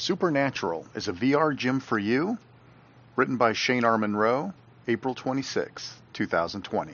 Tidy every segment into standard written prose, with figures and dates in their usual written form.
Supernatural is a VR gym for you, written by Shane R. Monroe, April 26, 2020.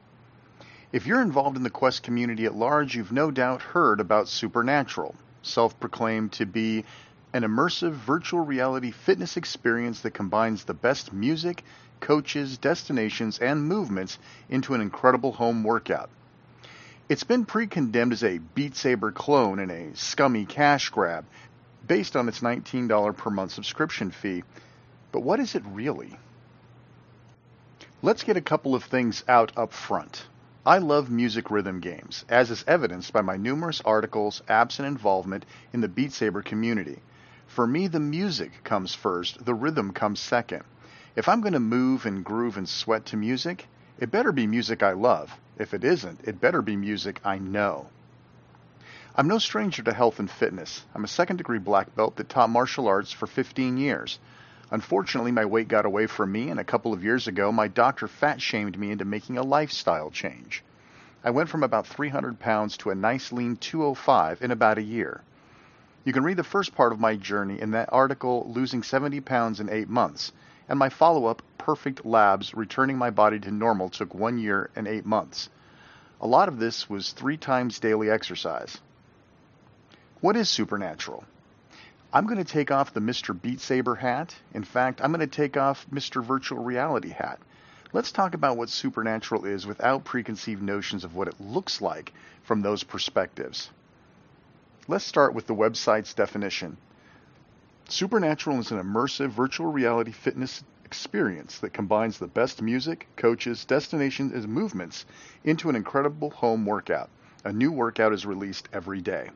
If you're involved in the Quest community at large, you've no doubt heard about Supernatural, self-proclaimed to be an immersive virtual reality fitness experience that combines the best music, coaches, destinations, and movements into an incredible home workout. It's been pre-condemned as a Beat Saber clone and a scummy cash grab based on its $19 per month subscription fee. But what is it really? Let's get a couple of things out up front. I love music rhythm games, as is evidenced by my numerous articles, apps, and involvement in the Beat Saber community. For me, the music comes first, the rhythm comes second. If I'm going to move and groove and sweat to music, it better be music I love. If it isn't, it better be music I know. I'm no stranger to health and fitness. I'm a second-degree black belt that taught martial arts for 15 years. Unfortunately, my weight got away from me, and a couple of years ago, my doctor fat-shamed me into making a lifestyle change. I went from about 300 pounds to a nice lean 205 in about a year. You can read the first part of my journey in that article, Losing 70 Pounds in 8 Months, and my follow-up, Perfect Labs, Returning My Body to Normal, took 1 year and 8 months. A lot of this was 3 times daily exercise. What is Supernatural? I'm going to take off the Mr. Beat Saber hat. In fact, I'm going to take off Mr. Virtual Reality hat. Let's talk about what Supernatural is without preconceived notions of what it looks like from those perspectives. Let's start with the website's definition. Supernatural is an immersive virtual reality fitness experience that combines the best music, coaches, destinations, and movements into an incredible home workout. A new workout is released every day.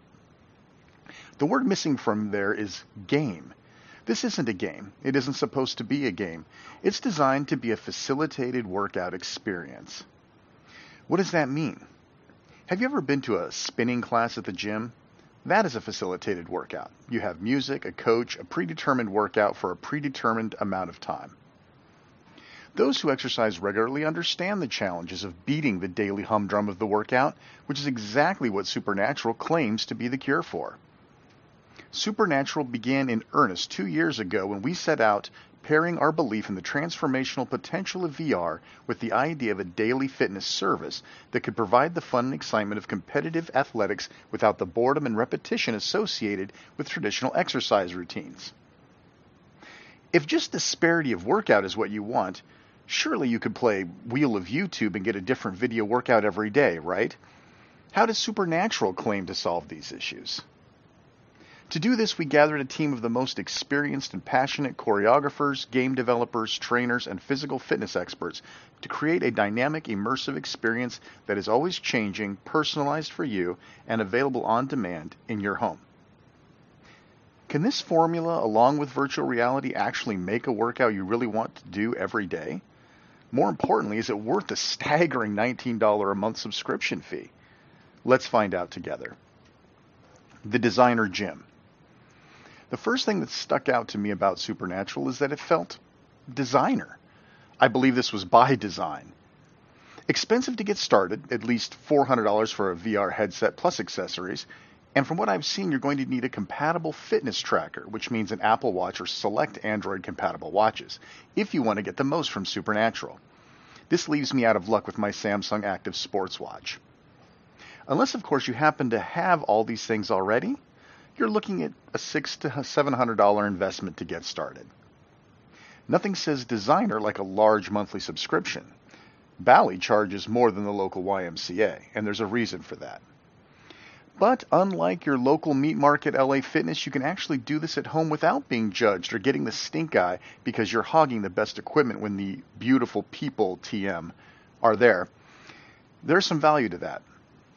The word missing from there is game. This isn't a game. It isn't supposed to be a game. It's designed to be a facilitated workout experience. What does that mean? Have you ever been to a spinning class at the gym? That is a facilitated workout. You have music, a coach, a predetermined workout for a predetermined amount of time. Those who exercise regularly understand the challenges of beating the daily humdrum of the workout, which is exactly what Supernatural claims to be the cure for. Supernatural began in earnest 2 years ago when we set out pairing our belief in the transformational potential of VR with the idea of a daily fitness service that could provide the fun and excitement of competitive athletics without the boredom and repetition associated with traditional exercise routines. If just disparity of workout is what you want, surely you could play Wheel of YouTube and get a different video workout every day, right? How does Supernatural claim to solve these issues? To do this, we gathered a team of the most experienced and passionate choreographers, game developers, trainers, and physical fitness experts to create a dynamic, immersive experience that is always changing, personalized for you, and available on demand in your home. Can this formula, along with virtual reality, actually make a workout you really want to do every day? More importantly, is it worth the staggering $19 a month subscription fee? Let's find out together. The Designer Gym. The first thing that stuck out to me about Supernatural is that it felt designer. I believe this was by design. Expensive to get started, at least $400 for a VR headset plus accessories, and from what I've seen, you're going to need a compatible fitness tracker, which means an Apple Watch or select Android-compatible watches, if you want to get the most from Supernatural. This leaves me out of luck with my Samsung Active Sports Watch. Unless, of course, you happen to have all these things already, you're looking at a $600 to $700 investment to get started. Nothing says designer like a large monthly subscription. Bally charges more than the local YMCA, and there's a reason for that. But unlike your local meat market LA Fitness, you can actually do this at home without being judged or getting the stink eye because you're hogging the best equipment when the beautiful people, TM, are there. There's some value to that.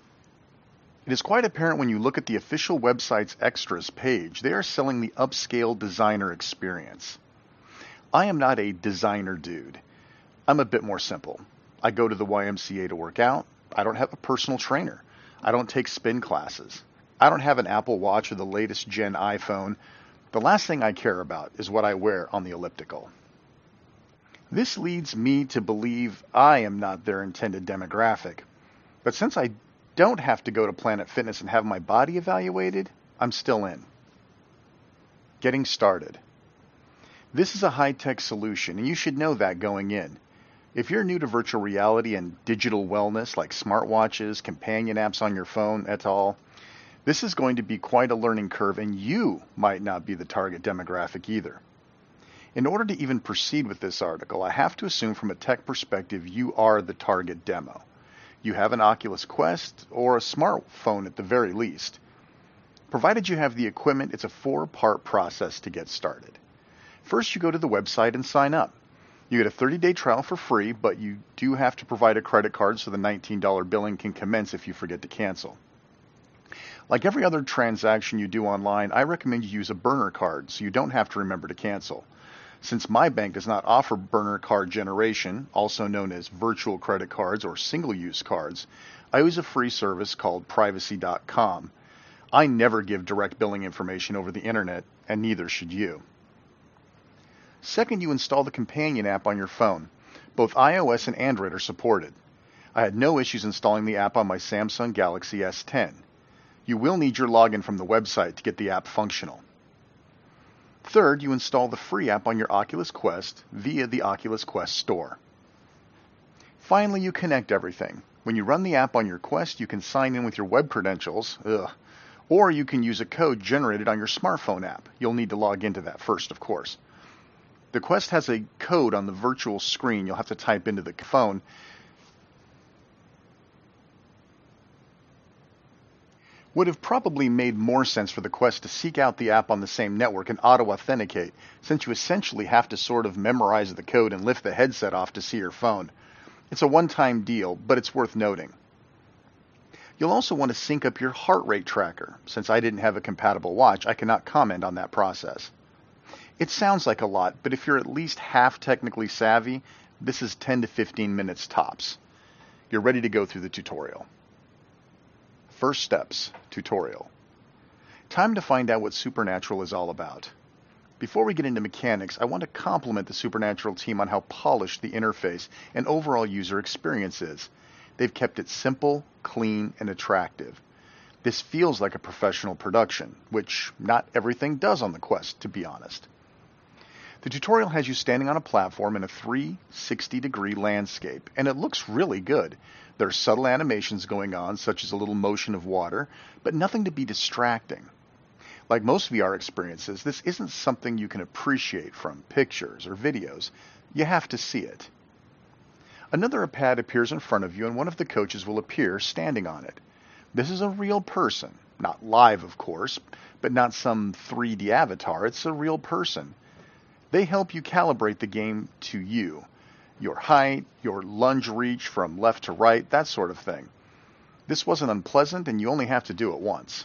It is quite apparent when you look at the official website's extras page, they are selling the upscale designer experience. I am not a designer dude. I'm a bit more simple. I go to the YMCA to work out. I don't have a personal trainer. I don't take spin classes. I don't have an Apple Watch or the latest gen iPhone. The last thing I care about is what I wear on the elliptical. This leads me to believe I am not their intended demographic. But since I don't have to go to Planet Fitness and have my body evaluated, I'm still in. Getting started. This is a high-tech solution, and you should know that going in. If you're new to virtual reality and digital wellness like smartwatches, companion apps on your phone, et al., this is going to be quite a learning curve, and you might not be the target demographic either. In order to even proceed with this article, I have to assume from a tech perspective you are the target demo. You have an Oculus Quest or a smartphone at the very least. Provided you have the equipment, it's a 4-part process to get started. First, you go to the website and sign up. You get a 30-day trial for free, but you do have to provide a credit card so the $19 billing can commence if you forget to cancel. Like every other transaction you do online, I recommend you use a burner card so you don't have to remember to cancel. Since my bank does not offer burner card generation, also known as virtual credit cards or single-use cards, I use a free service called Privacy.com. I never give direct billing information over the internet, and neither should you. Second, you install the companion app on your phone. Both iOS and Android are supported. I had no issues installing the app on my Samsung Galaxy S10. You will need your login from the website to get the app functional. Third, you install the free app on your Oculus Quest via the Oculus Quest store. Finally, you connect everything. When you run the app on your Quest, you can sign in with your web credentials, or you can use a code generated on your smartphone app. You'll need to log into that first, of course. The Quest has a code on the virtual screen you'll have to type into the phone. Would have probably made more sense for the Quest to seek out the app on the same network and auto-authenticate, since you essentially have to sort of memorize the code and lift the headset off to see your phone. It's a one-time deal, but it's worth noting. You'll also want to sync up your heart rate tracker. Since I didn't have a compatible watch, I cannot comment on that process. It sounds like a lot, but if you're at least half technically savvy, this is 10 to 15 minutes tops. You're ready to go through the tutorial. First steps, tutorial. Time to find out what Supernatural is all about. Before we get into mechanics, I want to compliment the Supernatural team on how polished the interface and overall user experience is. They've kept it simple, clean, and attractive. This feels like a professional production, which not everything does on the Quest, to be honest. The tutorial has you standing on a platform in a 360-degree landscape, and it looks really good. There are subtle animations going on, such as a little motion of water, but nothing to be distracting. Like most VR experiences, this isn't something you can appreciate from pictures or videos. You have to see it. Another pad appears in front of you, and one of the coaches will appear standing on it. This is a real person, not live, of course, but not some 3D avatar. It's a real person. They help you calibrate the game to you, your height, your lunge reach from left to right, that sort of thing. This wasn't unpleasant, and you only have to do it once.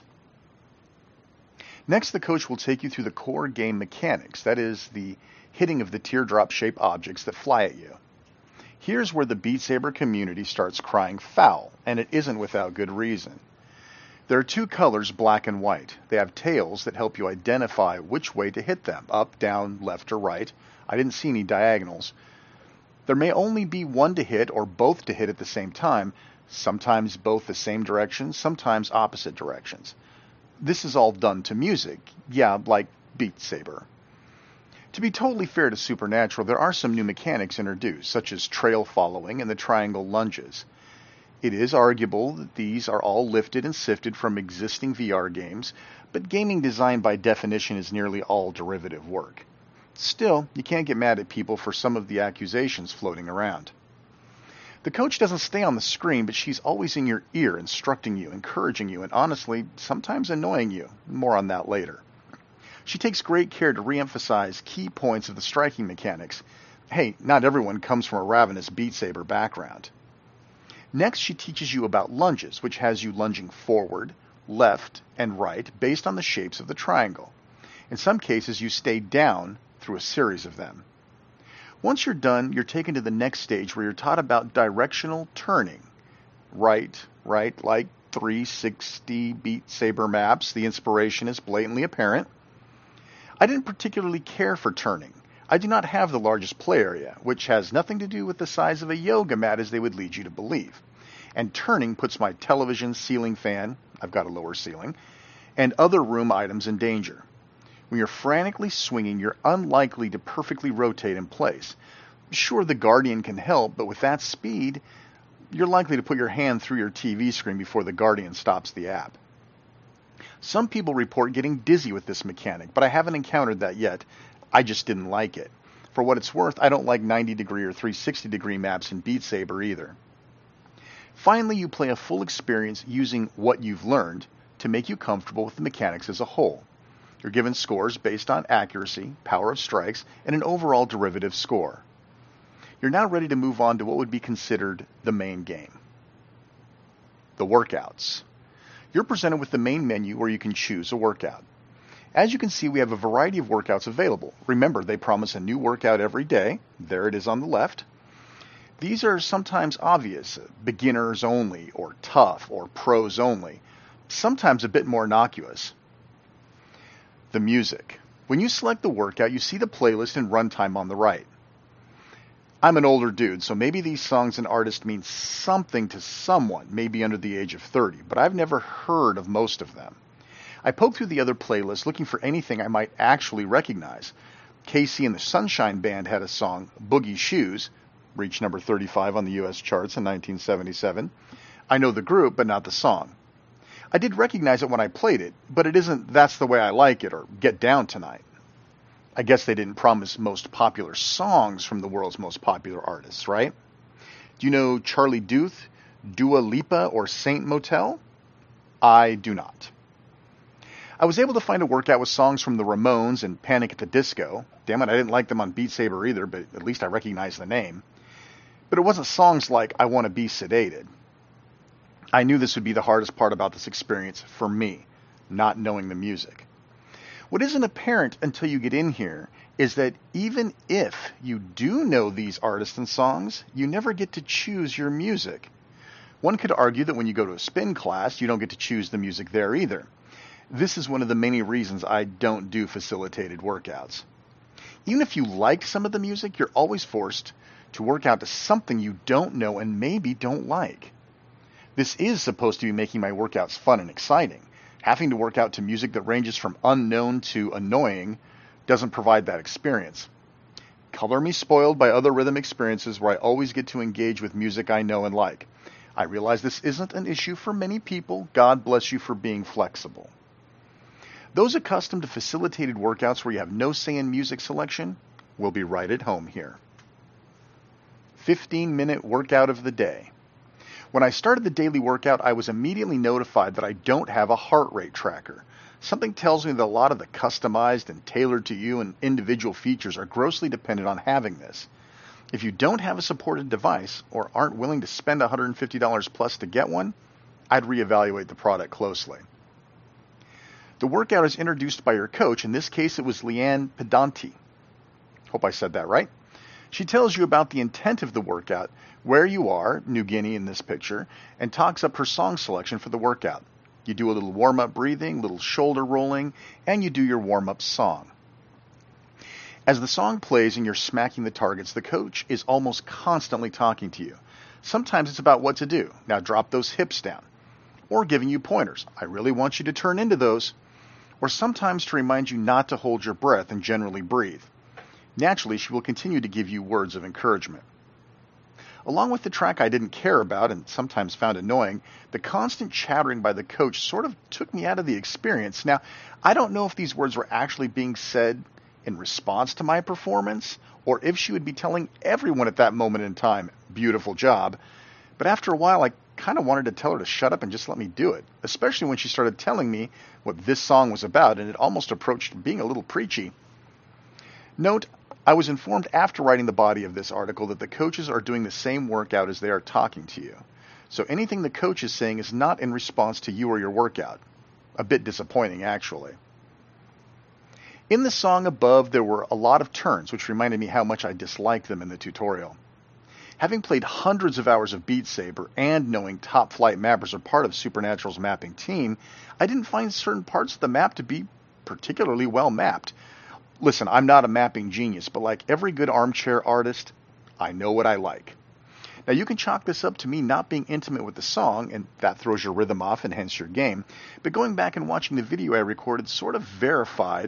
Next, the coach will take you through the core game mechanics, that is, the hitting of the teardrop-shaped objects that fly at you. Here's where the Beat Saber community starts crying foul, and it isn't without good reason. There are two colors, black and white. They have tails that help you identify which way to hit them, up, down, left, or right. I didn't see any diagonals. There may only be one to hit or both to hit at the same time, sometimes both the same direction, sometimes opposite directions. This is all done to music, like Beat Saber. To be totally fair to Supernatural, there are some new mechanics introduced, such as trail following and the triangle lunges. It is arguable that these are all lifted and sifted from existing VR games, but gaming design by definition is nearly all derivative work. Still, you can't get mad at people for some of the accusations floating around. The coach doesn't stay on the screen, but she's always in your ear, instructing you, encouraging you, and honestly, sometimes annoying you. More on that later. She takes great care to re-emphasize key points of the striking mechanics. Hey, not everyone comes from a ravenous Beat Saber background. Next, she teaches you about lunges, which has you lunging forward, left, and right based on the shapes of the triangle. In some cases, you stay down through a series of them. Once you're done, you're taken to the next stage where you're taught about directional turning. Right, like 360 Beat Saber maps, the inspiration is blatantly apparent. I didn't particularly care for turning. I do not have the largest play area, which has nothing to do with the size of a yoga mat as they would lead you to believe. And turning puts my television, ceiling fan, I've got a lower ceiling, and other room items in danger. When you're frantically swinging, you're unlikely to perfectly rotate in place. Sure, the Guardian can help, but with that speed, you're likely to put your hand through your TV screen before the Guardian stops the app. Some people report getting dizzy with this mechanic, but I haven't encountered that yet. I just didn't like it. For what it's worth, I don't like 90-degree or 360-degree maps in Beat Saber either. Finally, you play a full experience using what you've learned to make you comfortable with the mechanics as a whole. You're given scores based on accuracy, power of strikes, and an overall derivative score. You're now ready to move on to what would be considered the main game. The workouts. You're presented with the main menu where you can choose a workout. As you can see, we have a variety of workouts available. Remember, they promise a new workout every day. There it is on the left. These are sometimes obvious, beginners only, or tough, or pros only. Sometimes a bit more innocuous. The music. When you select the workout, you see the playlist and runtime on the right. I'm an older dude, so maybe these songs and artists mean something to someone, maybe under the age of 30, but I've never heard of most of them. I poked through the other playlists looking for anything I might actually recognize. KC and the Sunshine Band had a song, Boogie Shoes, reached number 35 on the US charts in 1977. I know the group, but not the song. I did recognize it when I played it, but it isn't That's the Way I Like It or Get Down Tonight. I guess they didn't promise most popular songs from the world's most popular artists, right? Do you know Charlie Duth, Dua Lipa, or Saint Motel? I do not. I was able to find a workout with songs from the Ramones and Panic at the Disco. Damn it, I didn't like them on Beat Saber either, but at least I recognized the name. But it wasn't songs like I Want to Be Sedated. I knew this would be the hardest part about this experience for me, not knowing the music. What isn't apparent until you get in here is that even if you do know these artists and songs, you never get to choose your music. One could argue that when you go to a spin class, you don't get to choose the music there either. This is one of the many reasons I don't do facilitated workouts. Even if you like some of the music, you're always forced to work out to something you don't know and maybe don't like. This is supposed to be making my workouts fun and exciting. Having to work out to music that ranges from unknown to annoying doesn't provide that experience. Color me spoiled by other rhythm experiences where I always get to engage with music I know and like. I realize this isn't an issue for many people. God bless you for being flexible. Those accustomed to facilitated workouts where you have no say in music selection will be right at home here. 15-minute workout of the day. When I started the daily workout, I was immediately notified that I don't have a heart rate tracker. Something tells me that a lot of the customized and tailored to you and individual features are grossly dependent on having this. If you don't have a supported device or aren't willing to spend $150 plus to get one, I'd reevaluate the product closely. The workout is introduced by your coach. In this case, it was Leanne Pedanti. Hope I said that right. She tells you about the intent of the workout, where you are, New Guinea in this picture, and talks up her song selection for the workout. You do a little warm-up breathing, little shoulder rolling, and you do your warm-up song. As the song plays and you're smacking the targets, the coach is almost constantly talking to you. Sometimes it's about what to do. Now drop those hips down. Or giving you pointers. I really want you to turn into those. Or sometimes to remind you not to hold your breath and generally breathe. Naturally, she will continue to give you words of encouragement. Along with the track I didn't care about and sometimes found annoying, the constant chattering by the coach sort of took me out of the experience. Now, I don't know if these words were actually being said in response to my performance, or if she would be telling everyone at that moment in time, beautiful job. But after a while, I kind of wanted to tell her to shut up and just let me do it, especially when she started telling me what this song was about, and it almost approached being a little preachy. Note, I was informed after writing the body of this article that the coaches are doing the same workout as they are talking to you. So anything the coach is saying is not in response to you or your workout. A bit disappointing, actually. In the song above, there were a lot of turns, which reminded me how much I disliked them in the tutorial. Having played hundreds of hours of Beat Saber and knowing Top Flight mappers are part of Supernatural's mapping team, I didn't find certain parts of the map to be particularly well mapped. Listen, I'm not a mapping genius, but like every good armchair artist, I know what I like. Now you can chalk this up to me not being intimate with the song, and that throws your rhythm off and hence your game, but going back and watching the video I recorded sort of verified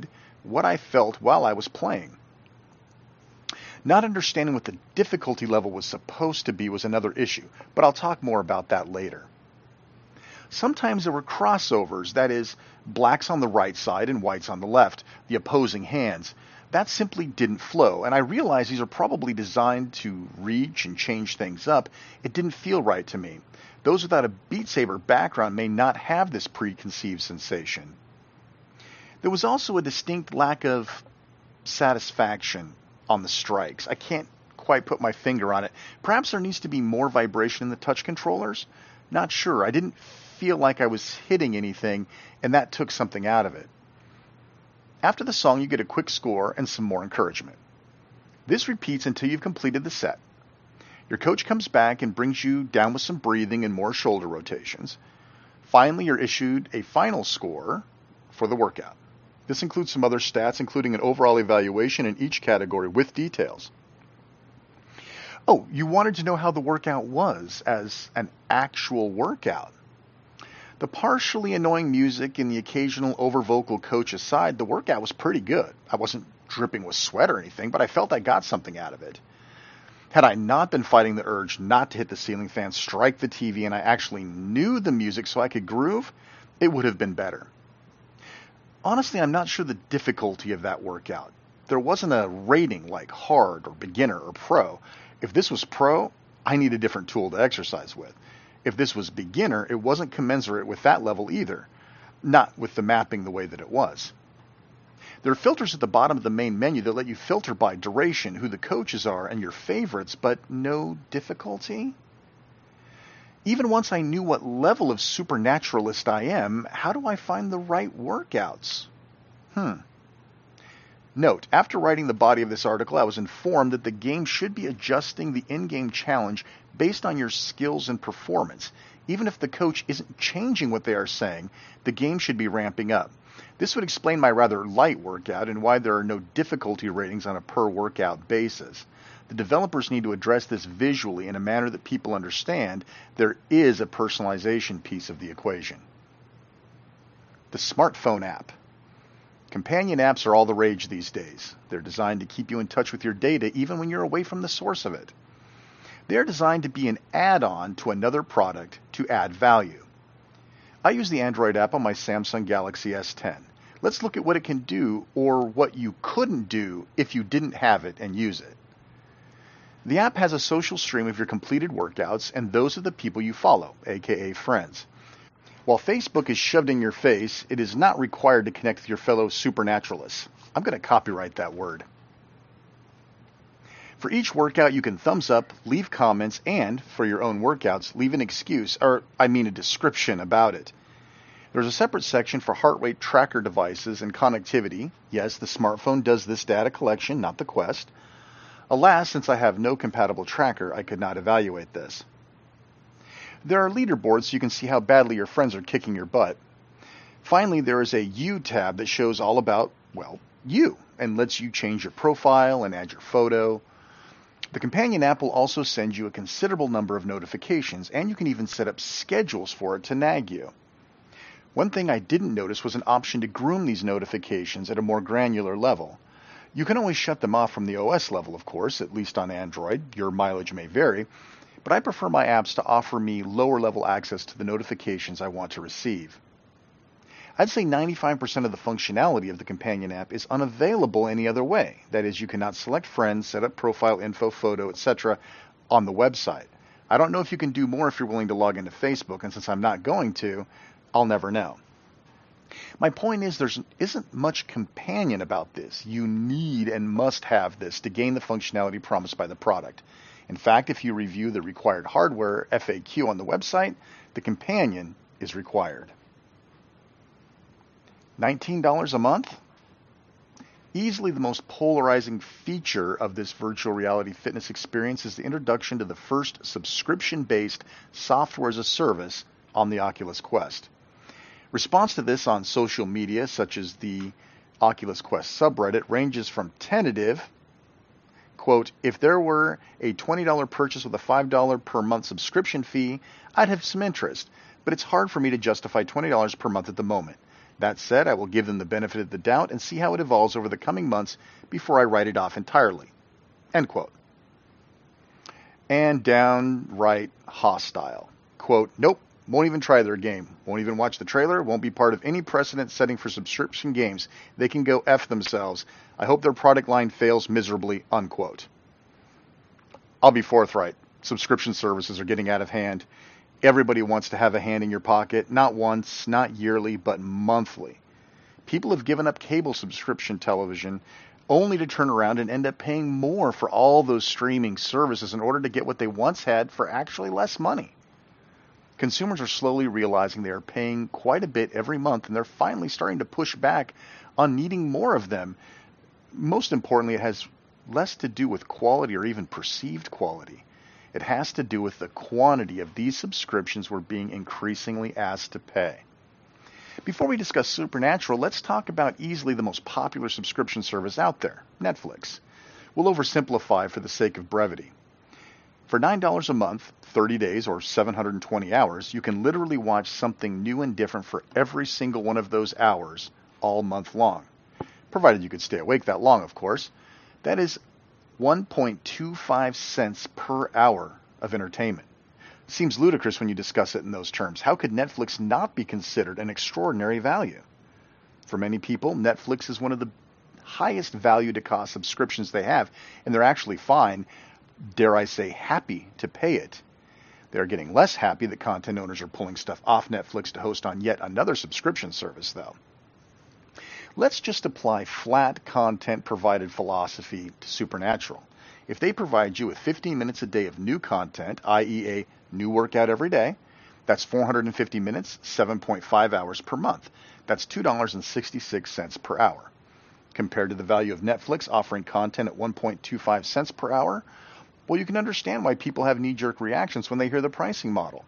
what I felt while I was playing. Not understanding what the difficulty level was supposed to be was another issue, but I'll talk more about that later. Sometimes there were crossovers, that is, blacks on the right side and whites on the left, the opposing hands. That simply didn't flow, and I realized these are probably designed to reach and change things up. It didn't feel right to me. Those without a Beat Saber background may not have this preconceived sensation. There was also a distinct lack of satisfaction on the strikes. I can't quite put my finger on it. Perhaps there needs to be more vibration in the touch controllers? Not sure. I didn't feel like I was hitting anything, and that took something out of it. After the song, you get a quick score and some more encouragement. This repeats until you've completed the set. Your coach comes back and brings you down with some breathing and more shoulder rotations. Finally, you're issued a final score for the workout. This includes some other stats, including an overall evaluation in each category with details. Oh, you wanted to know how the workout was as an actual workout. The partially annoying music and the occasional over-vocal coach aside, the workout was pretty good. I wasn't dripping with sweat or anything, but I felt I got something out of it. Had I not been fighting the urge not to hit the ceiling fan, strike the TV, and I actually knew the music so I could groove, it would have been better. Honestly, I'm not sure the difficulty of that workout. There wasn't a rating like hard or beginner or pro. If this was pro, I need a different tool to exercise with. If this was beginner, it wasn't commensurate with that level either, not with the mapping the way that it was. There are filters at the bottom of the main menu that let you filter by duration, who the coaches are, and your favorites, but no difficulty? Even once I knew what level of supernaturalist I am, how do I find the right workouts? Note, after writing the body of this article, I was informed that the game should be adjusting the in-game challenge based on your skills and performance. Even if the coach isn't changing what they are saying, the game should be ramping up. This would explain my rather light workout and why there are no difficulty ratings on a per-workout basis. The developers need to address this visually in a manner that people understand. There is a personalization piece of the equation. The smartphone app. Companion apps are all the rage these days. They're designed to keep you in touch with your data even when you're away from the source of it. They're designed to be an add-on to another product to add value. I use the Android app on my Samsung Galaxy S10. Let's look at what it can do, or what you couldn't do if you didn't have it and use it. The app has a social stream of your completed workouts and those of the people you follow, aka friends. While Facebook is shoved in your face, it is not required to connect with your fellow supernaturalists. I'm going to copyright that word. For each workout, you can thumbs up, leave comments, and, for your own workouts, leave an excuse, a description about it. There's a separate section for heart rate tracker devices and connectivity. Yes, the smartphone does this data collection, not the Quest. Alas, since I have no compatible tracker, I could not evaluate this. There are leaderboards so you can see how badly your friends are kicking your butt. Finally, there is a You tab that shows all about, you, and lets you change your profile and add your photo. The companion app will also send you a considerable number of notifications, and you can even set up schedules for it to nag you. One thing I didn't notice was an option to groom these notifications at a more granular level. You can always shut them off from the OS level, of course, at least on Android. Your mileage may vary. But I prefer my apps to offer me lower-level access to the notifications I want to receive. I'd say 95% of the functionality of the companion app is unavailable any other way. That is, you cannot select friends, set up profile info, photo, etc. on the website. I don't know if you can do more if you're willing to log into Facebook, and since I'm not going to, I'll never know. My point is there isn't much companion about this. You need and must have this to gain the functionality promised by the product. In fact, if you review the required hardware FAQ on the website, the companion is required. $19 a month? Easily the most polarizing feature of this virtual reality fitness experience is the introduction to the first subscription-based software as a service on the Oculus Quest. Response to this on social media, such as the Oculus Quest subreddit, ranges from tentative, quote, if there were a $20 purchase with a $5 per month subscription fee, I'd have some interest, but it's hard for me to justify $20 per month at the moment. That said, I will give them the benefit of the doubt and see how it evolves over the coming months before I write it off entirely. End quote. And downright hostile. Quote, nope, won't even try their game. Won't even watch the trailer. Won't be part of any precedent setting for subscription games. They can go F themselves. I hope their product line fails miserably, unquote. I'll be forthright. Subscription services are getting out of hand. Everybody wants to have a hand in your pocket, not once, not yearly, but monthly. People have given up cable subscription television only to turn around and end up paying more for all those streaming services in order to get what they once had for actually less money. Consumers are slowly realizing they are paying quite a bit every month, and they're finally starting to push back on needing more of them. Most importantly, it has less to do with quality or even perceived quality. It has to do with the quantity of these subscriptions we're being increasingly asked to pay. Before we discuss Supernatural, let's talk about easily the most popular subscription service out there, Netflix. We'll oversimplify for the sake of brevity. For $9 a month, 30 days, or 720 hours, you can literally watch something new and different for every single one of those hours all month long. Provided you could stay awake that long, of course. That is 1.25 cents per hour of entertainment. Seems ludicrous when you discuss it in those terms. How could Netflix not be considered an extraordinary value? For many people, Netflix is one of the highest value to cost subscriptions they have, and they're actually fine, dare I say, happy to pay it. They're getting less happy that content owners are pulling stuff off Netflix to host on yet another subscription service, though. Let's just apply flat content provided philosophy to Supernatural. If they provide you with 15 minutes a day of new content, i.e. a new workout every day, that's 450 minutes, 7.5 hours per month. That's $2.66 per hour. Compared to the value of Netflix offering content at 1.25 cents per hour, well, you can understand why people have knee-jerk reactions when they hear the pricing model.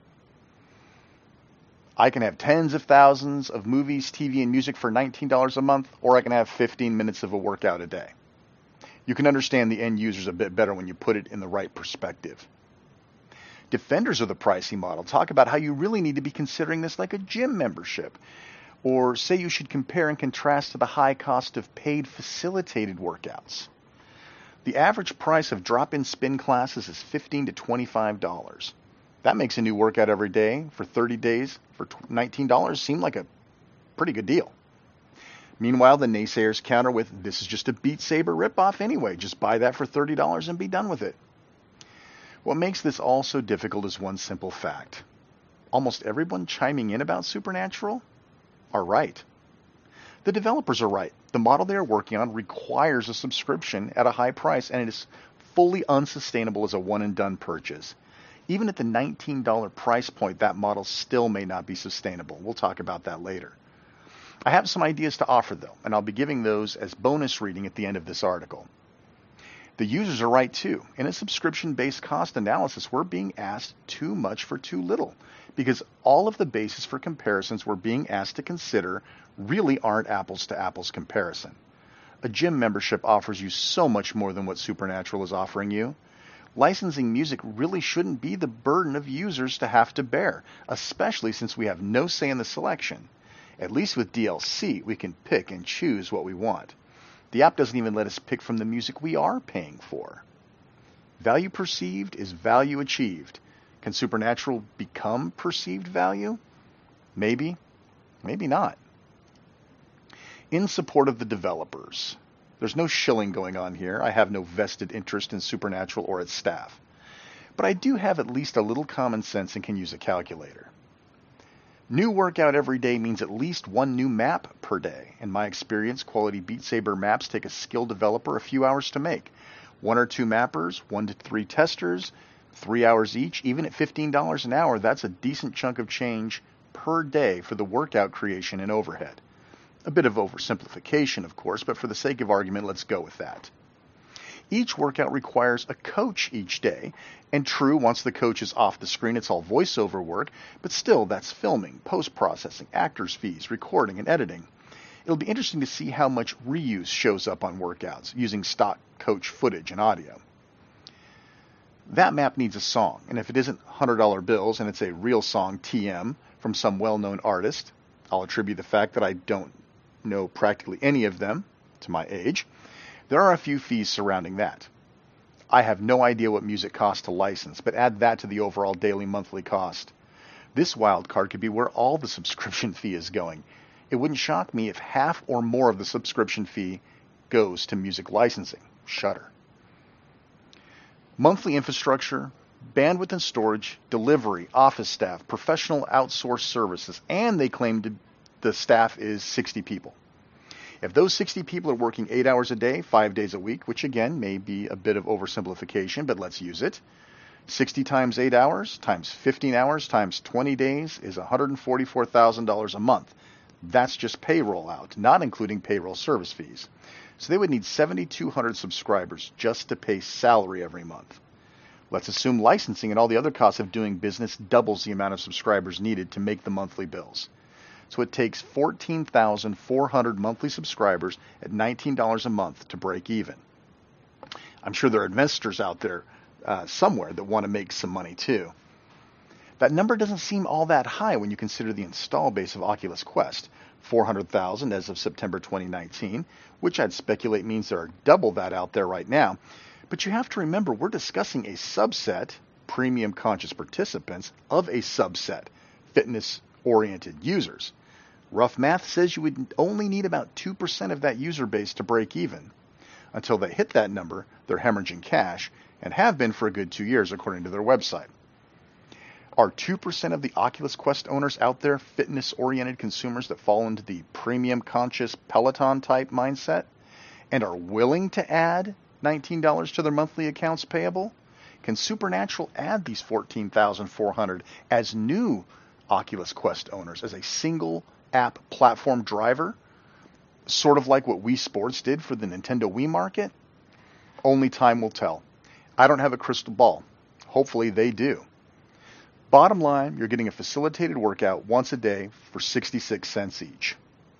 I can have tens of thousands of movies, TV, and music for $19 a month, or I can have 15 minutes of a workout a day. You can understand the end users a bit better when you put it in the right perspective. Defenders of the pricing model talk about how you really need to be considering this like a gym membership, or say you should compare and contrast to the high cost of paid facilitated workouts. The average price of drop-in spin classes is $15 to $25. That makes a new workout every day for 30 days for $19 seem like a pretty good deal. Meanwhile, the naysayers counter with, this is just a Beat Saber ripoff anyway, just buy that for $30 and be done with it. What makes this all so difficult is one simple fact. Almost everyone chiming in about Supernatural are right. The developers are right. The model they are working on requires a subscription at a high price, and it is fully unsustainable as a one-and-done purchase. Even at the $19 price point, that model still may not be sustainable. We'll talk about that later. I have some ideas to offer, though, and I'll be giving those as bonus reading at the end of this article. The users are right, too. In a subscription-based cost analysis, we're being asked too much for too little, because all of the basis for comparisons we're being asked to consider really aren't apples-to-apples comparison. A gym membership offers you so much more than what Supernatural is offering you. Licensing music really shouldn't be the burden of users to have to bear, especially since we have no say in the selection. At least with DLC, we can pick and choose what we want. The app doesn't even let us pick from the music we are paying for. Value perceived is value achieved. Can Supernatural become perceived value? Maybe, maybe not. In support of the developers. There's no shilling going on here. I have no vested interest in Supernatural or its staff. But I do have at least a little common sense and can use a calculator. New workout every day means at least one new map per day. In my experience, quality Beat Saber maps take a skilled developer a few hours to make. 1 or 2 mappers, 1 to 3 testers, 3 hours each. Even at $15 an hour, that's a decent chunk of change per day for the workout creation and overhead. A bit of oversimplification, of course, but for the sake of argument, let's go with that. Each workout requires a coach each day, and true, once the coach is off the screen, it's all voiceover work, but still, that's filming, post-processing, actors' fees, recording, and editing. It'll be interesting to see how much reuse shows up on workouts, using stock coach footage and audio. That map needs a song, and if it isn't $100 bills and it's a real song, TM, from some well-known artist, I'll attribute the fact that I don't know practically any of them to my age. There are a few fees surrounding that. I have no idea what music costs to license, but add that to the overall daily monthly cost. This wild card could be where all the subscription fee is going. It wouldn't shock me if half or more of the subscription fee goes to music licensing. Shudder. Monthly infrastructure, bandwidth and storage, delivery, office staff, professional outsourced services, and they claim the staff is 60 people. If those 60 people are working 8 hours a day, 5 days a week, which again may be a bit of oversimplification, but let's use it. 60 times 8 hours times 15 hours times 20 days is $144,000 a month. That's just payroll out, not including payroll service fees. So they would need 7,200 subscribers just to pay salary every month. Let's assume licensing and all the other costs of doing business doubles the amount of subscribers needed to make the monthly bills. So it takes 14,400 monthly subscribers at $19 a month to break even. I'm sure there are investors out there somewhere that want to make some money too. That number doesn't seem all that high when you consider the install base of Oculus Quest, 400,000 as of September 2019, which I'd speculate means there are double that out there right now. But you have to remember, we're discussing a subset, premium conscious participants, of a subset, fitness-oriented users. Rough math says you would only need about 2% of that user base to break even. Until they hit that number, they're hemorrhaging cash, and have been for a good 2 years, according to their website. Are 2% of the Oculus Quest owners out there fitness-oriented consumers that fall into the premium conscious Peloton-type mindset and are willing to add $19 to their monthly accounts payable? Can Supernatural add these 14,400 as new Oculus Quest owners as a single app platform driver, sort of like what Wii Sports did for the Nintendo Wii market? Only time will tell. I don't have a crystal ball. Hopefully they do. Bottom line, you're getting a facilitated workout once a day for 66 cents each.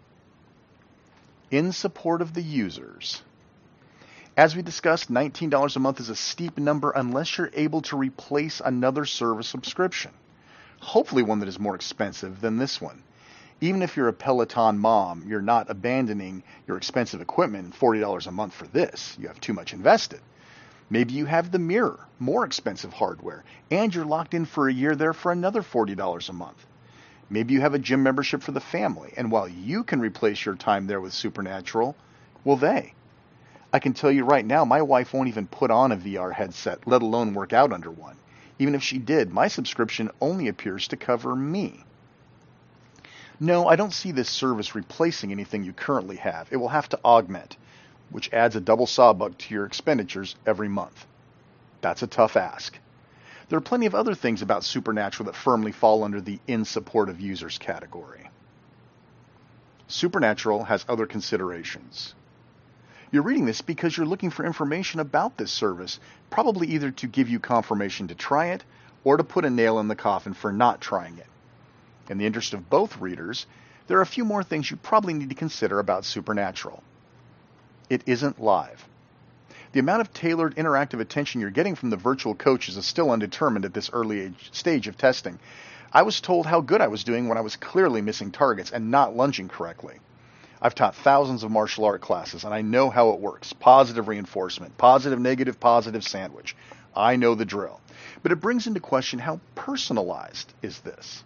In support of the users. As we discussed, $19 a month is a steep number unless you're able to replace another service subscription. Hopefully one that is more expensive than this one. Even if you're a Peloton mom, you're not abandoning your expensive equipment and $40 a month for this. You have too much invested. Maybe you have the mirror, more expensive hardware, and you're locked in for a year there for another $40 a month. Maybe you have a gym membership for the family, and while you can replace your time there with Supernatural, will they? I can tell you right now, my wife won't even put on a VR headset, let alone work out under one. Even if she did, my subscription only appears to cover me. No, I don't see this service replacing anything you currently have. It will have to augment, which adds a double sawbuck to your expenditures every month. That's a tough ask. There are plenty of other things about Supernatural that firmly fall under the in support of users category. Supernatural has other considerations. You're reading this because you're looking for information about this service, probably either to give you confirmation to try it or to put a nail in the coffin for not trying it. In the interest of both readers, there are a few more things you probably need to consider about Supernatural. It isn't live. The amount of tailored interactive attention you're getting from the virtual coaches is still undetermined at this early stage of testing. I was told how good I was doing when I was clearly missing targets and not lunging correctly. I've taught thousands of martial art classes, and I know how it works. Positive reinforcement, positive, negative, positive sandwich. I know the drill. But it brings into question, how personalized is this?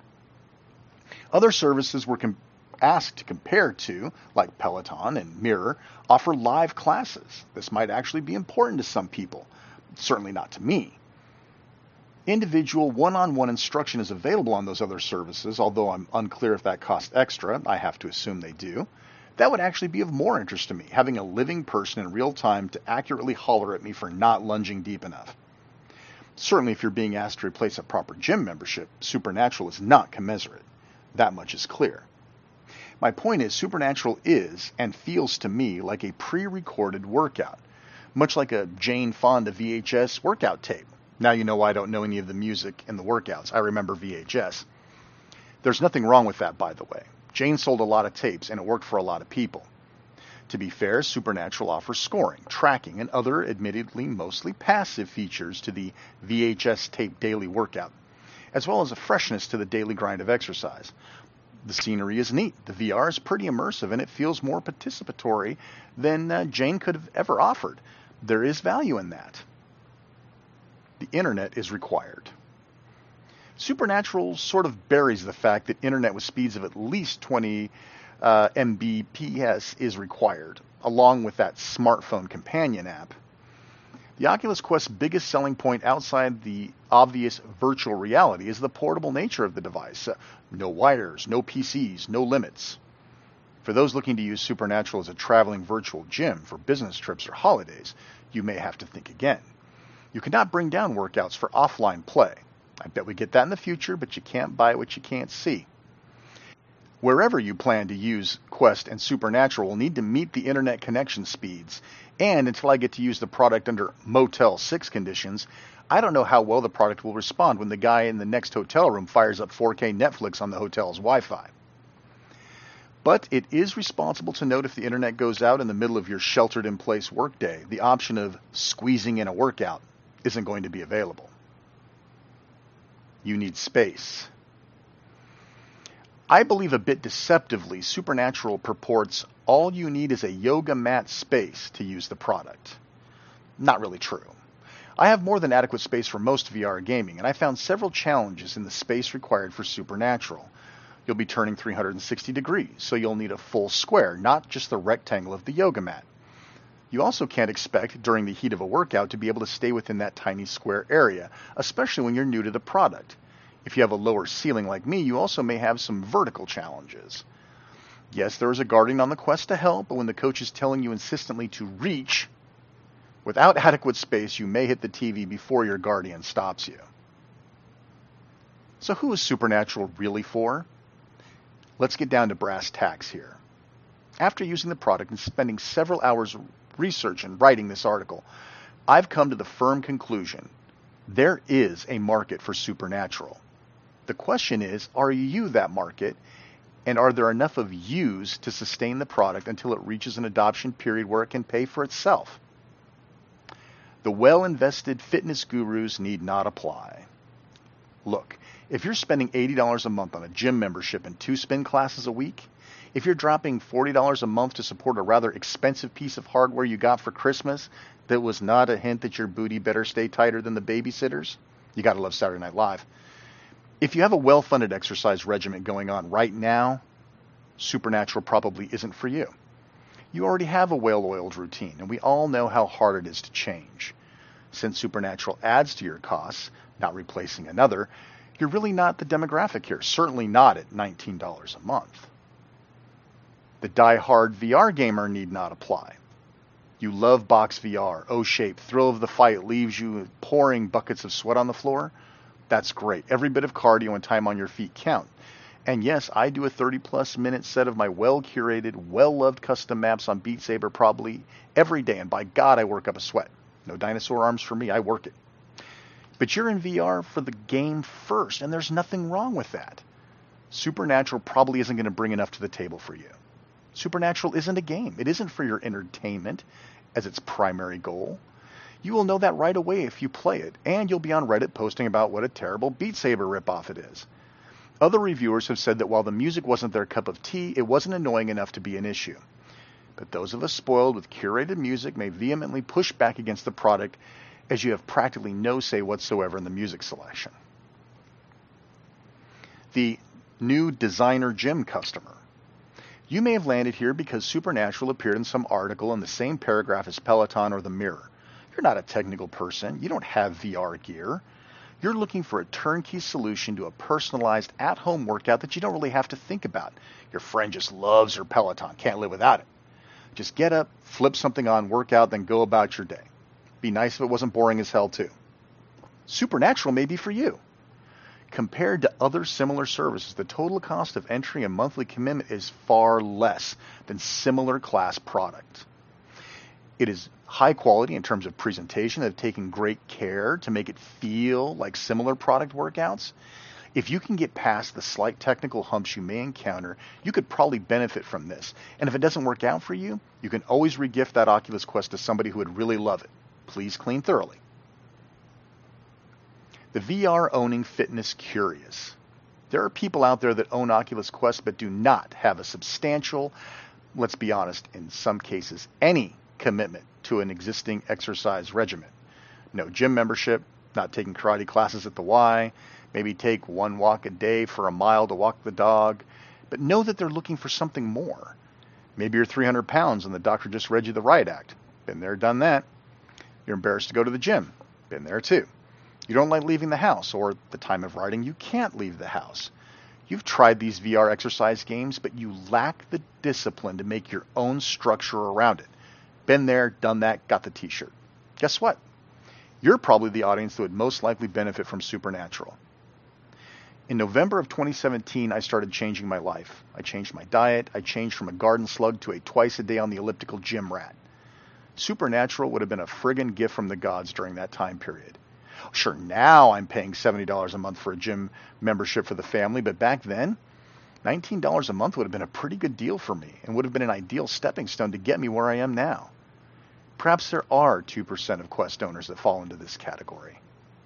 Other services we're asked to compare to, like Peloton and Mirror, offer live classes. This might actually be important to some people, certainly not to me. Individual one-on-one instruction is available on those other services, although I'm unclear if that costs extra. I have to assume they do. That would actually be of more interest to me, having a living person in real time to accurately holler at me for not lunging deep enough. Certainly if you're being asked to replace a proper gym membership, Supernatural is not commensurate. That much is clear. My point is, Supernatural is and feels to me like a pre-recorded workout, much like a Jane Fonda VHS workout tape. Now you know why I don't know any of the music in the workouts. I remember VHS. There's nothing wrong with that, by the way. Jane sold a lot of tapes, and it worked for a lot of people. To be fair, Supernatural offers scoring, tracking, and other, admittedly mostly passive features to the VHS tape daily workout, as well as a freshness to the daily grind of exercise. The scenery is neat. The VR is pretty immersive, and it feels more participatory than Jane could have ever offered. There is value in that. The internet is required. Supernatural sort of buries the fact that internet with speeds of at least 20 Mbps is required, along with that smartphone companion app. The Oculus Quest's biggest selling point outside the obvious virtual reality is the portable nature of the device. No wires, no PCs, no limits. For those looking to use Supernatural as a traveling virtual gym for business trips or holidays, you may have to think again. You cannot bring down workouts for offline play. I bet we get that in the future, but you can't buy what you can't see. Wherever you plan to use Quest and Supernatural will need to meet the internet connection speeds, and until I get to use the product under Motel 6 conditions, I don't know how well the product will respond when the guy in the next hotel room fires up 4K Netflix on the hotel's Wi-Fi. But it is responsible to note if the internet goes out in the middle of your sheltered-in-place workday, the option of squeezing in a workout isn't going to be available. You need space. I believe a bit deceptively, Supernatural purports all you need is a yoga mat space to use the product. Not really true. I have more than adequate space for most VR gaming, and I found several challenges in the space required for Supernatural. You'll be turning 360 degrees, so you'll need a full square, not just the rectangle of the yoga mat. You also can't expect, during the heat of a workout, to be able to stay within that tiny square area, especially when you're new to the product. If you have a lower ceiling like me, you also may have some vertical challenges. Yes, there is a guardian on the Quest to help, but when the coach is telling you insistently to reach, without adequate space, you may hit the TV before your guardian stops you. So who is Supernatural really for? Let's get down to brass tacks here. After using the product and spending several hours research and writing this article, I've come to the firm conclusion there is a market for Supernatural. The question is, are you that market, and are there enough of yous to sustain the product until it reaches an adoption period where it can pay for itself? The well-invested fitness gurus need not apply. Look, if you're spending $80 a month on a gym membership and 2 spin classes a week, if you're dropping $40 a month to support a rather expensive piece of hardware you got for Christmas that was not a hint that your booty better stay tighter than the babysitters, you gotta love Saturday Night Live. If you have a well-funded exercise regimen going on right now, Supernatural probably isn't for you. You already have a well-oiled routine, and we all know how hard it is to change. Since Supernatural adds to your costs, not replacing another, you're really not the demographic here, certainly not at $19 a month. The die-hard VR gamer need not apply. You love box VR, O-shape, thrill of the fight leaves you pouring buckets of sweat on the floor. That's great. Every bit of cardio and time on your feet count. And yes, I do a 30-plus minute set of my well-curated, well-loved custom maps on Beat Saber probably every day, and by God, I work up a sweat. No dinosaur arms for me, I work it. But you're in VR for the game first, and there's nothing wrong with that. Supernatural probably isn't going to bring enough to the table for you. Supernatural isn't a game. It isn't for your entertainment as its primary goal. You will know that right away if you play it, and you'll be on Reddit posting about what a terrible Beat Saber ripoff it is. Other reviewers have said that while the music wasn't their cup of tea, it wasn't annoying enough to be an issue. But those of us spoiled with curated music may vehemently push back against the product, as you have practically no say whatsoever in the music selection. The new designer gym customer. You may have landed here because Supernatural appeared in some article in the same paragraph as Peloton or The Mirror. You're not a technical person. You don't have VR gear. You're looking for a turnkey solution to a personalized at-home workout that you don't really have to think about. Your friend just loves her Peloton, can't live without it. Just get up, flip something on, work out, then go about your day. Be nice if it wasn't boring as hell too. Supernatural may be for you. Compared to other similar services, the total cost of entry and monthly commitment is far less than similar class product. It is high quality in terms of presentation. They've taken great care to make it feel like similar product workouts. If you can get past the slight technical humps you may encounter, you could probably benefit from this. And if it doesn't work out for you, you can always regift that Oculus Quest to somebody who would really love it. Please clean thoroughly. The VR-owning fitness curious. There are people out there that own Oculus Quest but do not have a substantial, let's be honest, in some cases, any commitment to an existing exercise regimen. No gym membership, not taking karate classes at the Y, maybe take one walk a day for a mile to walk the dog, but know that they're looking for something more. Maybe you're 300 pounds and the doctor just read you the Riot Act. Been there, done that. You're embarrassed to go to the gym. Been there too. You don't like leaving the house, or at the time of writing, you can't leave the house. You've tried these VR exercise games, but you lack the discipline to make your own structure around it. Been there, done that, got the t-shirt. Guess what? You're probably the audience that would most likely benefit from Supernatural. In November of 2017, I started changing my life. I changed my diet. I changed from a garden slug to a twice a day on the elliptical gym rat. Supernatural would have been a friggin' gift from the gods during that time period. Sure, now I'm paying $70 a month for a gym membership for the family, but back then, $19 a month would have been a pretty good deal for me and would have been an ideal stepping stone to get me where I am now. Perhaps there are 2% of Quest owners that fall into this category.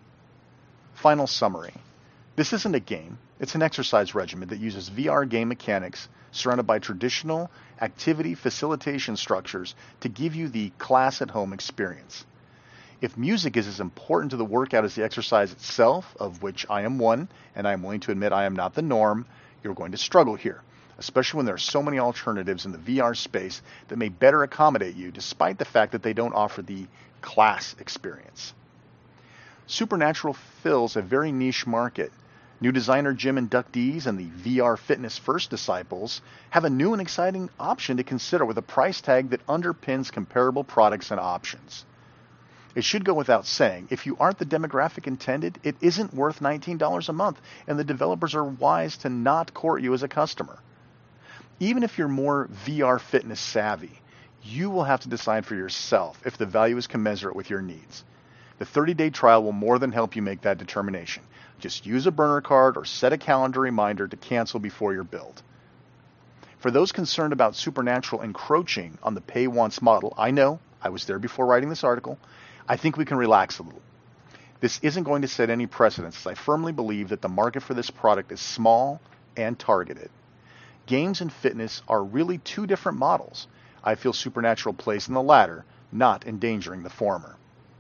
Final summary. This isn't a game. It's an exercise regimen that uses VR game mechanics surrounded by traditional activity facilitation structures to give you the class-at-home experience. If music is as important to the workout as the exercise itself, of which I am one, and I am willing to admit I am not the norm, you're going to struggle here, especially when there are so many alternatives in the VR space that may better accommodate you, despite the fact that they don't offer the class experience. Supernatural fills a very niche market. New designer gym inductees and the VR fitness first disciples have a new and exciting option to consider with a price tag that underpins comparable products and options. It should go without saying, if you aren't the demographic intended, it isn't worth $19 a month, and the developers are wise to not court you as a customer. Even if you're more VR fitness savvy, you will have to decide for yourself if the value is commensurate with your needs. The 30-day trial will more than help you make that determination. Just use a burner card or set a calendar reminder to cancel before your build. For those concerned about Supernatural encroaching on the pay-once model, I know, I was there before writing this article, I think we can relax a little. This isn't going to set any precedents, as I firmly believe that the market for this product is small and targeted. Games and fitness are really two different models. I feel Supernatural plays in the latter, not endangering the former.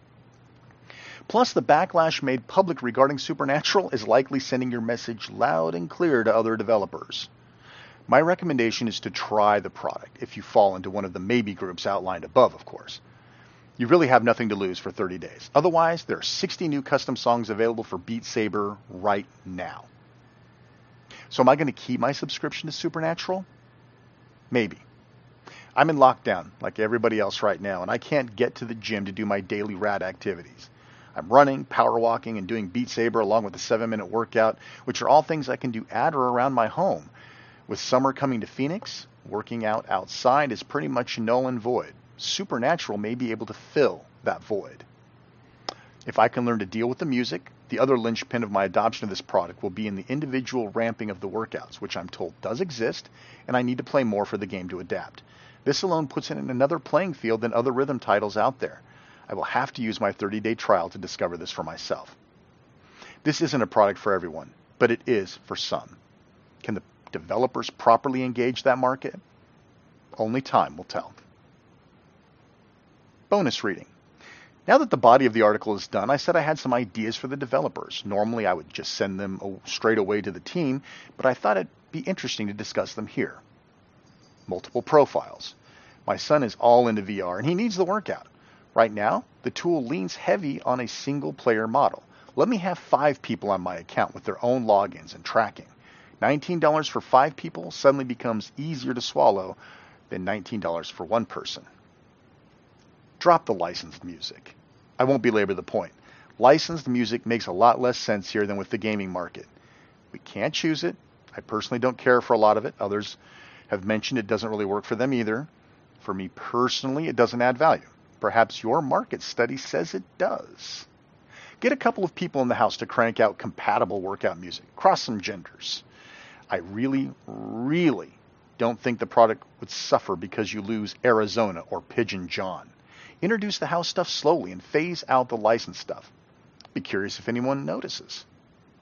Plus, the backlash made public regarding Supernatural is likely sending your message loud and clear to other developers. My recommendation is to try the product, if you fall into one of the maybe groups outlined above, of course. You really have nothing to lose for 30 days. Otherwise, there are 60 new custom songs available for Beat Saber right now. So am I going to keep my subscription to Supernatural? Maybe. I'm in lockdown, like everybody else right now, and I can't get to the gym to do my daily rad activities. I'm running, power walking, and doing Beat Saber along with a 7-minute workout, which are all things I can do at or around my home. With summer coming to Phoenix, working out outside is pretty much null and void. Supernatural may be able to fill that void. If I can learn to deal with the music, the other linchpin of my adoption of this product will be in the individual ramping of the workouts, which I'm told does exist, and I need to play more for the game to adapt. This alone puts it in another playing field than other rhythm titles out there. I will have to use my 30-day trial to discover this for myself. This isn't a product for everyone, but it is for some. Can the developers properly engage that market? Only time will tell. Bonus reading. Now that the body of the article is done, I said I had some ideas for the developers. Normally I would just send them straight away to the team, but I thought it'd be interesting to discuss them here. Multiple profiles. My son is all into VR and he needs the workout. Right now, the tool leans heavy on a single-player model. Let me have 5 people on my account with their own logins and tracking. $19 for 5 people suddenly becomes easier to swallow than $19 for one person. Drop the licensed music. I won't belabor the point. Licensed music makes a lot less sense here than with the gaming market. We can't choose it. I personally don't care for a lot of it. Others have mentioned it doesn't really work for them either. For me personally, it doesn't add value. Perhaps your market study says it does. Get a couple of people in the house to crank out compatible workout music. Cross some genders. I really don't think the product would suffer because you lose Arizona or Pigeon John. Introduce the house stuff slowly and phase out the licensed stuff. Be curious if anyone notices.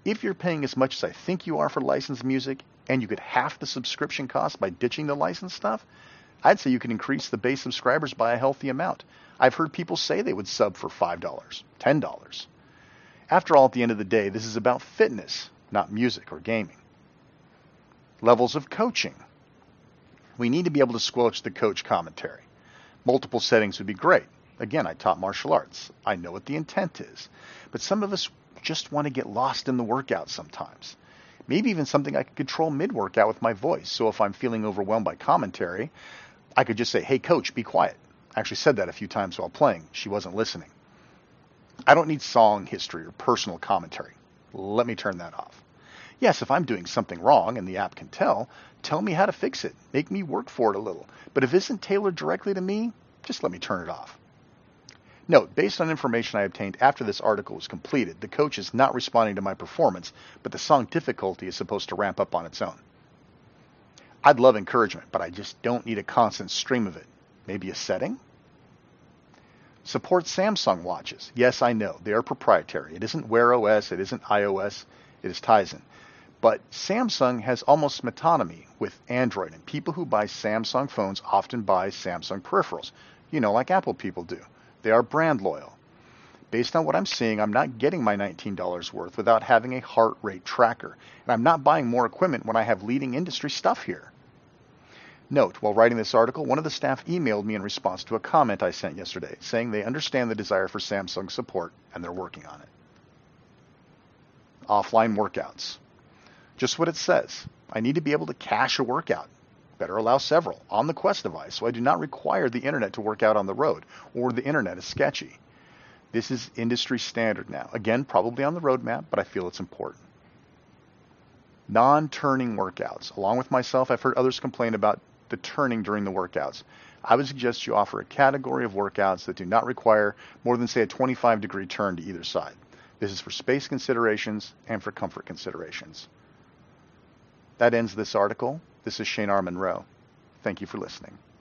If you're paying as much as I think you are for licensed music, and you get half the subscription cost by ditching the licensed stuff, I'd say you can increase the base subscribers by a healthy amount. I've heard people say they would sub for $5, $10. After all, at the end of the day, this is about fitness, not music or gaming. Levels of coaching. We need to be able to squelch the coach commentary. Multiple settings would be great. Again, I taught martial arts. I know what the intent is. But some of us just want to get lost in the workout sometimes. Maybe even something I could control mid-workout with my voice. So if I'm feeling overwhelmed by commentary, I could just say, hey, coach, be quiet. I actually said that a few times while playing. She wasn't listening. I don't need song history or personal commentary. Let me turn that off. Yes, if I'm doing something wrong and the app can tell me how to fix it. Make me work for it a little. But if it isn't tailored directly to me, just let me turn it off. Note, based on information I obtained after this article was completed, the coach is not responding to my performance, but the song difficulty is supposed to ramp up on its own. I'd love encouragement, but I just don't need a constant stream of it. Maybe a setting? Support Samsung watches. Yes, I know, they are proprietary. It isn't Wear OS, it isn't iOS, it is Tizen. But Samsung has almost metonymy with Android, and people who buy Samsung phones often buy Samsung peripherals, like Apple people do. They are brand loyal. Based on what I'm seeing, I'm not getting my $19 worth without having a heart rate tracker, and I'm not buying more equipment when I have leading industry stuff here. Note, while writing this article, one of the staff emailed me in response to a comment I sent yesterday, saying they understand the desire for Samsung support and they're working on it. Offline workouts. Just what it says. I need to be able to cache a workout. Better allow several on the Quest device, so I do not require the internet to work out on the road, or the internet is sketchy. This is industry standard now. Again, probably on the roadmap, but I feel it's important. Non-turning workouts. Along with myself, I've heard others complain about the turning during the workouts. I would suggest you offer a category of workouts that do not require more than, say, a 25-degree turn to either side. This is for space considerations and for comfort considerations. That ends this article. This is Shane R. Monroe. Thank you for listening.